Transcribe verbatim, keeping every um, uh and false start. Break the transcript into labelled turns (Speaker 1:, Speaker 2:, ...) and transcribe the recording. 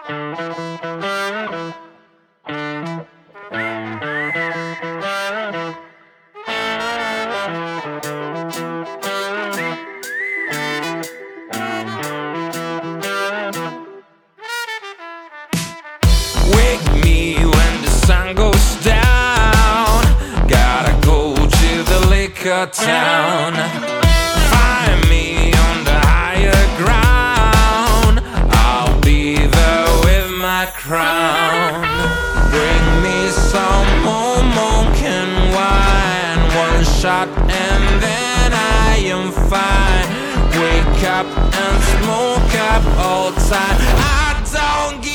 Speaker 1: Wake me when the sun goes down. Gotta go to the liquor town. Find me on the higher ground. I'll be there with my crown. Bring me some more Mocha wine. One shot and then I am fine. Wake up and smoke up all time. I don't give